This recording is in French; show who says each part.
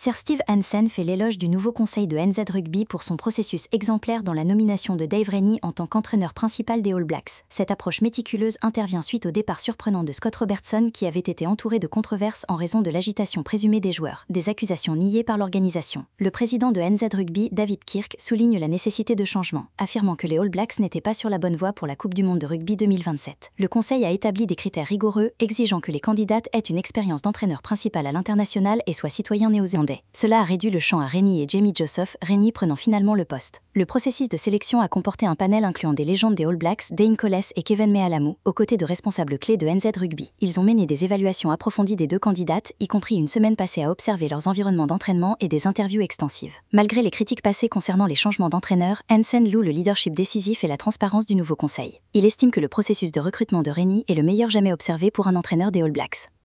Speaker 1: Sir Steve Hansen fait l'éloge du nouveau conseil de NZ Rugby pour son processus exemplaire dans la nomination de Dave Rennie en tant qu'entraîneur principal des All Blacks. Cette approche méticuleuse intervient suite au départ surprenant de Scott Robertson qui avait été entouré de controverses en raison de l'agitation présumée des joueurs, des accusations niées par l'organisation. Le président de NZ Rugby, David Kirk, souligne la nécessité de changement, affirmant que les All Blacks n'étaient pas sur la bonne voie pour la Coupe du Monde de rugby 2027. Le conseil a établi des critères rigoureux, exigeant que les candidates aient une expérience d'entraîneur principal à l'international et soient citoyens néo-zélandais. Cela a réduit le champ à Rennie et Jamie Joseph, Rennie prenant finalement le poste. Le processus de sélection a comporté un panel incluant des légendes des All Blacks, Dane Coles et Kevin Mealamu, aux côtés de responsables clés de NZ Rugby. Ils ont mené des évaluations approfondies des deux candidates, y compris une semaine passée à observer leurs environnements d'entraînement et des interviews extensives. Malgré les critiques passées concernant les changements d'entraîneur, Hansen loue le leadership décisif et la transparence du nouveau conseil. Il estime que le processus de recrutement de Rennie est le meilleur jamais observé pour un entraîneur des All Blacks.